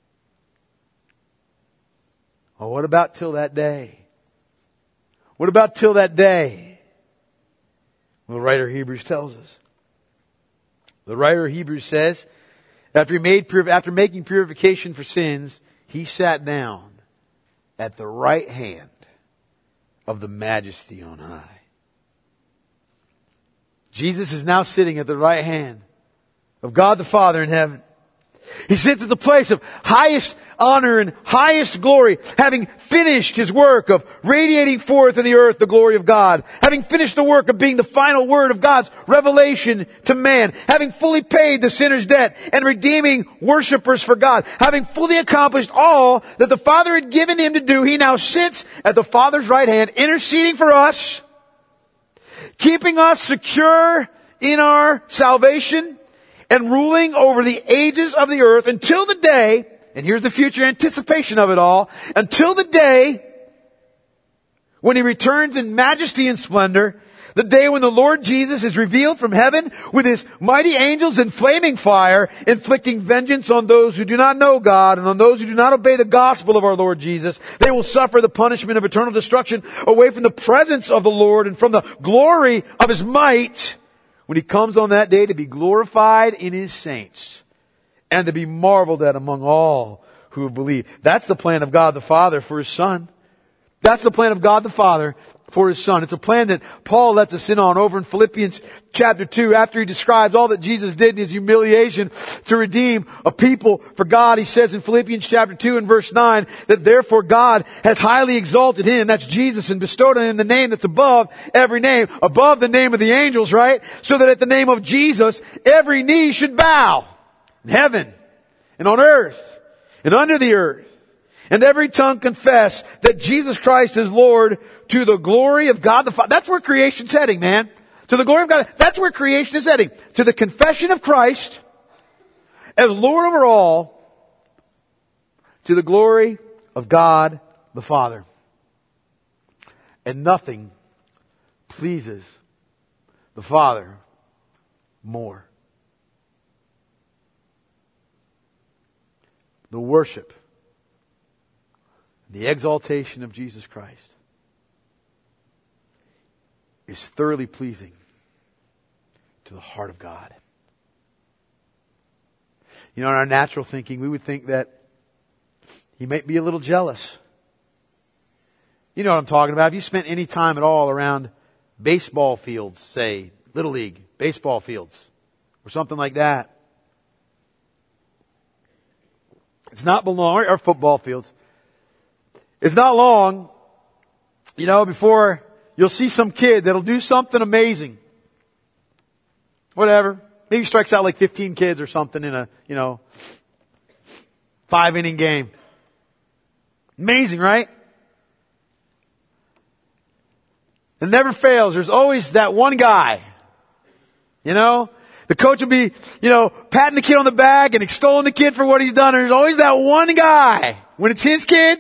Oh, what about till that day? What about till that day? Well, the writer of Hebrews tells us. The writer of Hebrews says, after making purification for sins, He sat down at the right hand of the Majesty on high. Jesus is now sitting at the right hand of God the Father in heaven. He sits at the place of highest honor and highest glory, having finished His work of radiating forth in the earth the glory of God, having finished the work of being the final word of God's revelation to man, having fully paid the sinner's debt and redeeming worshipers for God, having fully accomplished all that the Father had given Him to do. He now sits at the Father's right hand, interceding for us, keeping us secure in our salvation, and ruling over the ages of the earth until the day, and here's the future anticipation of it all, until the day when He returns in majesty and splendor, the day when the Lord Jesus is revealed from heaven with His mighty angels in flaming fire, inflicting vengeance on those who do not know God and on those who do not obey the gospel of our Lord Jesus. They will suffer the punishment of eternal destruction away from the presence of the Lord and from the glory of His might, when He comes on that day to be glorified in His saints and to be marveled at among all who have believed. That's the plan of God the Father for His Son. That's the plan of God the Father for His Son. It's a plan that Paul lets us in on over in Philippians chapter 2, after he describes all that Jesus did in His humiliation to redeem a people for God. He says in Philippians chapter 2 and verse 9 that therefore God has highly exalted Him, that's Jesus, and bestowed on Him the name that's above every name, above the name of the angels, right? So that at the name of Jesus, every knee should bow in heaven and on earth and under the earth, and every tongue confess that Jesus Christ is Lord, to the glory of God the Father. That's where creation's heading, man. To the glory of God. That's where creation is heading. To the confession of Christ as Lord over all, to the glory of God the Father. And nothing pleases the Father more. The worship, the exaltation of Jesus Christ is thoroughly pleasing to the heart of God. You know, in our natural thinking, we would think that He might be a little jealous. You know what I'm talking about. Have you spent any time at all around baseball fields, say, Little League, baseball fields, or something like that? It's not long, or football fields. It's not long, you know, before you'll see some kid that'll do something amazing. Whatever. Maybe strikes out like 15 kids or something in a, 5-inning game. Amazing, right? It never fails. There's always that one guy. The coach will be, patting the kid on the back and extolling the kid for what he's done. And there's always that one guy, when it's his kid,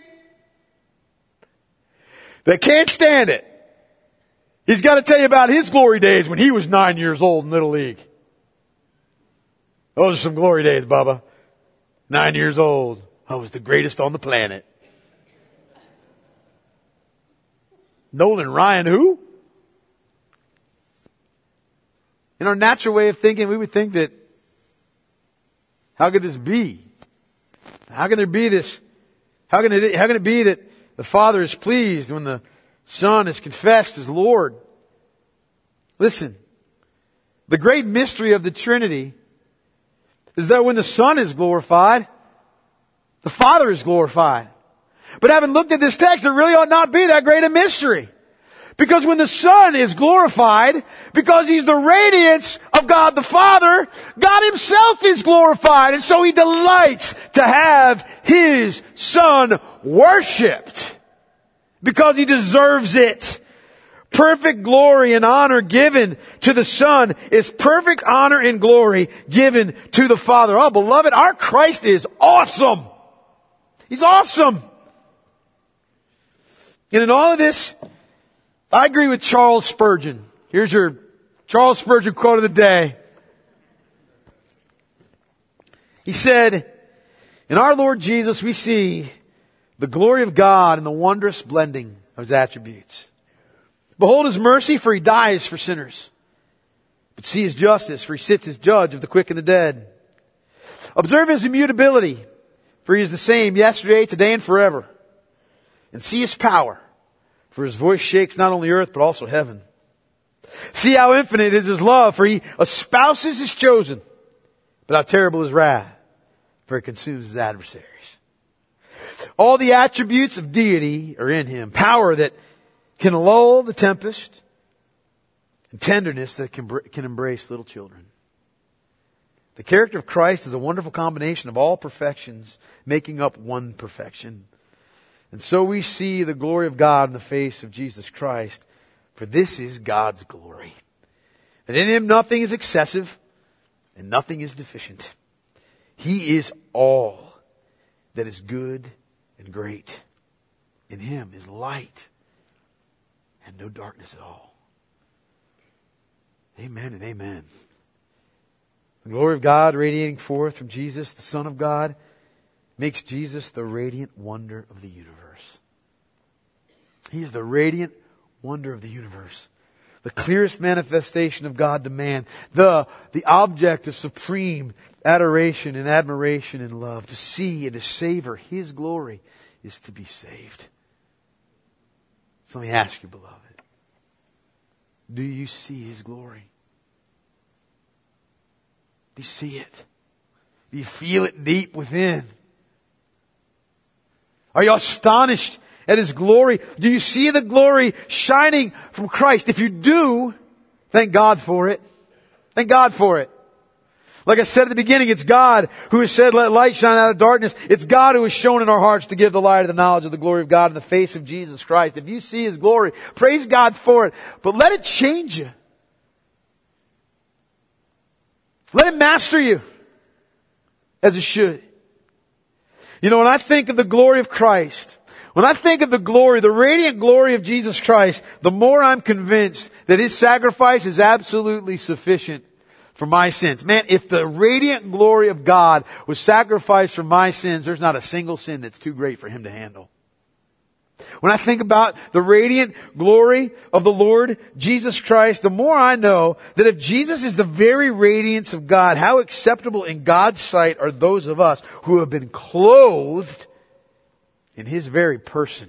that can't stand it. He's got to tell you about his glory days when he was 9 years old in Little League. Those are some glory days, Bubba. 9 years old. I was the greatest on the planet. Nolan Ryan, who? In our natural way of thinking, we would think that, how could this be? How can there be this? How can it be that the Father is pleased when the Son is confessed as Lord? Listen, the great mystery of the Trinity is that when the Son is glorified, the Father is glorified. But having looked at this text, it really ought not be that great a mystery. Because when the Son is glorified, because He's the radiance of God the Father, God Himself is glorified. And so He delights to have His Son worshipped. Because He deserves it. Perfect glory and honor given to the Son is perfect honor and glory given to the Father. Oh, beloved, our Christ is awesome. He's awesome. And in all of this, I agree with Charles Spurgeon. Here's your Charles Spurgeon quote of the day. He said, in our Lord Jesus we see the glory of God and the wondrous blending of His attributes. Behold His mercy, for He dies for sinners. But see His justice, for He sits as judge of the quick and the dead. Observe His immutability, for He is the same yesterday, today, and forever. And see His power, for His voice shakes not only earth, but also heaven. See how infinite is His love, for He espouses His chosen. But how terrible His wrath, for He consumes His adversaries. All the attributes of deity are in Him. Power that can lull the tempest, and tenderness that can embrace little children. The character of Christ is a wonderful combination of all perfections, making up one perfection. And so we see the glory of God in the face of Jesus Christ, for this is God's glory. That in Him nothing is excessive and nothing is deficient. He is all that is good and great. In Him is light and no darkness at all. Amen and amen. The glory of God radiating forth from Jesus, the Son of God, makes Jesus the radiant wonder of the universe. He is the radiant wonder of the universe. The clearest manifestation of God to man. The object of supreme adoration and admiration and love. To see and to savor His glory is to be saved. So let me ask you, beloved. Do you see His glory? Do you see it? Do you feel it deep within? Are you astonished at His glory? Do you see the glory shining from Christ? If you do, thank God for it. Thank God for it. Like I said at the beginning, it's God who has said, let light shine out of darkness. It's God who has shown in our hearts to give the light of the knowledge of the glory of God in the face of Jesus Christ. If you see His glory, praise God for it. But let it change you. Let it master you as it should. You know, when I think of the glory of Christ, when I think of the glory, the radiant glory of Jesus Christ, the more I'm convinced that His sacrifice is absolutely sufficient for my sins. Man, if the radiant glory of God was sacrificed for my sins, there's not a single sin that's too great for Him to handle. When I think about the radiant glory of the Lord Jesus Christ, the more I know that if Jesus is the very radiance of God, how acceptable in God's sight are those of us who have been clothed in His very person.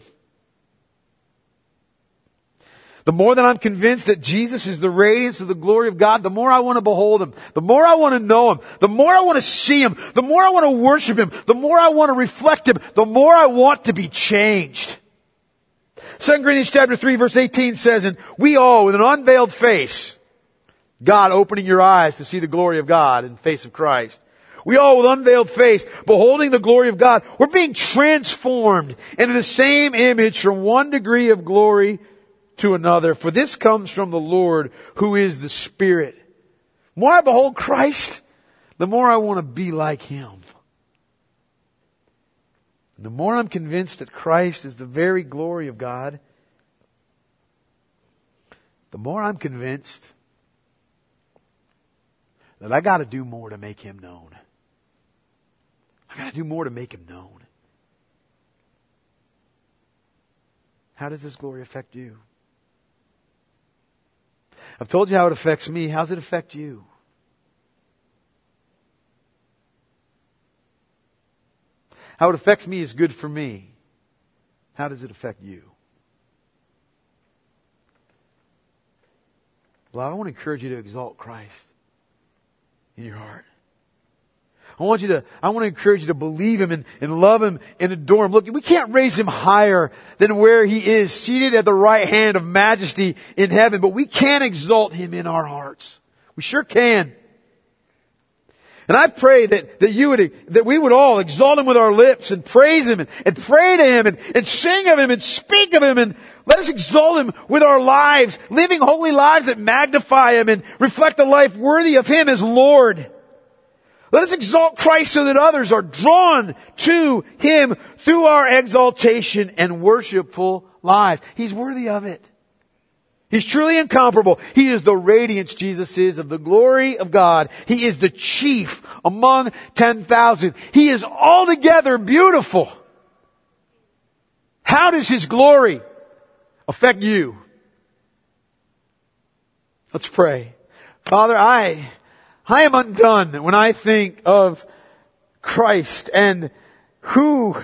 The more that I'm convinced that Jesus is the radiance of the glory of God, the more I want to behold Him. The more I want to know Him. The more I want to see Him. The more I want to worship Him. The more I want to reflect Him. The more I want to be changed. 2 Corinthians chapter 3 verse 18 says, and we all with an unveiled face, God opening your eyes to see the glory of God in the face of Christ. We all with unveiled face, beholding the glory of God, we're being transformed into the same image from one degree of glory to another. For this comes from the Lord who is the Spirit. The more I behold Christ, the more I want to be like Him. And the more I'm convinced that Christ is the very glory of God, the more I'm convinced that I got to do more to make Him known. I I got to do more to make Him known. How does this glory affect you? I've told you how it affects me. How does it affect you? How it affects me is good for me. How does it affect you? Well, I want to encourage you to exalt Christ in your heart. I want to encourage you to believe Him and love Him and adore Him. Look, we can't raise Him higher than where He is, seated at the right hand of majesty in heaven, but we can exalt Him in our hearts. We sure can. And I pray that we would all exalt Him with our lips and praise Him and pray to Him and sing of Him and speak of Him, and let us exalt Him with our lives, living holy lives that magnify Him and reflect a life worthy of Him as Lord. Let us exalt Christ so that others are drawn to Him through our exaltation and worshipful lives. He's worthy of it. He's truly incomparable. He is the radiance, Jesus is, of the glory of God. He is the chief among 10,000. He is altogether beautiful. How does His glory affect you? Let's pray. Father, I am undone when I think of Christ and who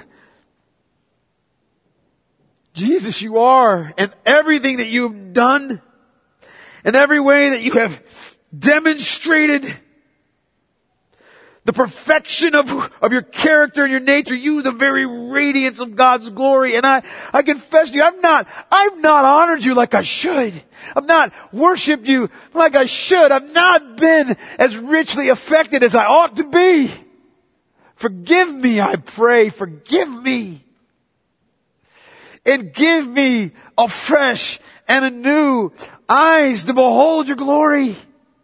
Jesus you are, and everything that you have done, and every way that you have demonstrated the perfection of your character and your nature, you, the very radiance of God's glory. And I confess to you, I've not honored you like I should. I've not worshiped you like I should. I've not been as richly affected as I ought to be. Forgive me, I pray. Forgive me. And give me afresh and anew eyes to behold your glory.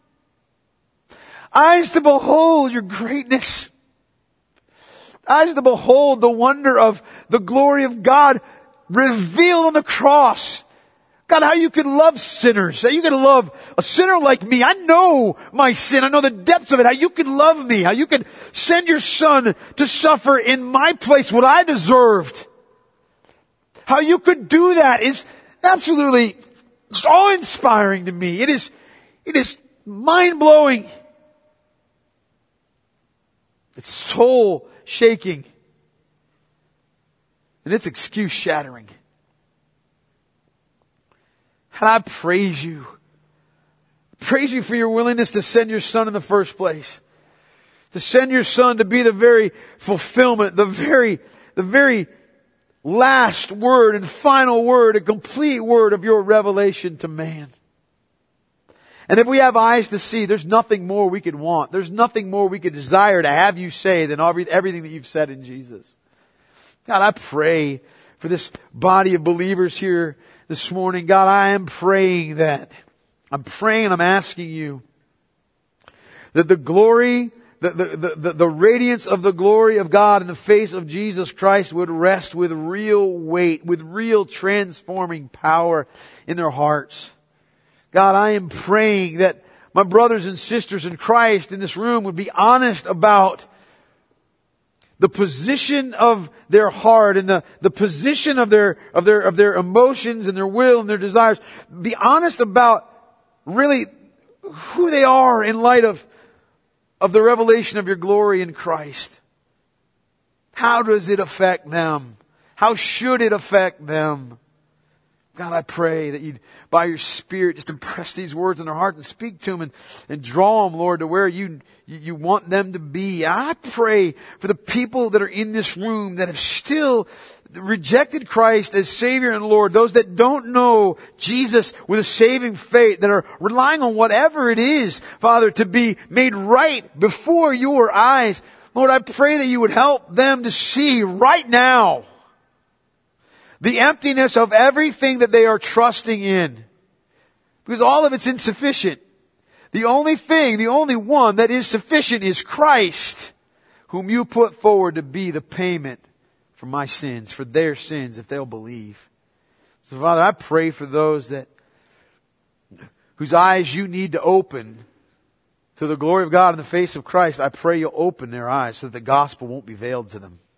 Eyes to behold your greatness. Eyes to behold the wonder of the glory of God revealed on the cross. God, how you can love sinners. How you can love a sinner like me. I know my sin. I know the depths of it. How you can love me. How you can send your Son to suffer in my place what I deserved. How you could do that is absolutely awe-inspiring to me. It is mind-blowing. It's soul-shaking. And it's excuse-shattering. And I praise you. Praise you for your willingness to send your Son in the first place. To send your Son to be the very fulfillment, the very last word and final word, a complete word of your revelation to man. And if we have eyes to see, there's nothing more we could want. There's nothing more we could desire to have you say than everything that you've said in Jesus. God, I pray for this body of believers here this morning. God, I am praying that. I'm praying and I'm asking you that the glory, the radiance of the glory of God in the face of Jesus Christ would rest with real weight, with real transforming power in their hearts. God, I am praying that my brothers and sisters in Christ in this room would be honest about the position of their heart and the position of their emotions and their will and their desires. Be honest about really who they are in light of the revelation of your glory in Christ. How does it affect them? How should it affect them? God, I pray that you'd, by your Spirit, just impress these words in their heart and speak to them and draw them, Lord, to where you want them to be. I pray for the people that are in this room that have still rejected Christ as Savior and Lord, those that don't know Jesus with a saving faith, that are relying on whatever it is, Father, to be made right before your eyes. Lord, I pray that you would help them to see right now the emptiness of everything that they are trusting in. Because all of it's insufficient. The only one that is sufficient is Christ, whom you put forward to be the payment for my sins, for their sins, if they'll believe. So Father, I pray for those whose eyes you need to open to the glory of God in the face of Christ, I pray you'll open their eyes so that the gospel won't be veiled to them.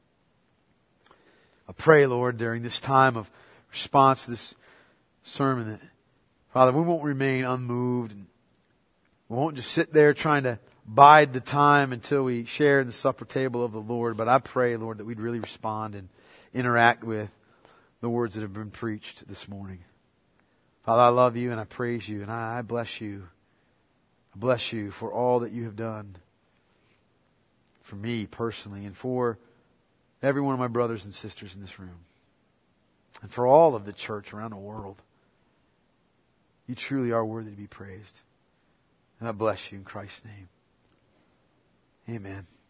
I pray, Lord, during this time of response to this sermon that, Father, we won't remain unmoved, and we won't just sit there trying to bide the time until we share in the supper table of the Lord. But I pray, Lord, that we'd really respond and interact with the words that have been preached this morning. Father, I love you and I praise you and I bless you. I bless you for all that you have done for me personally and for every one of my brothers and sisters in this room and for all of the church around the world. You truly are worthy to be praised. And I bless you in Christ's name. Amen.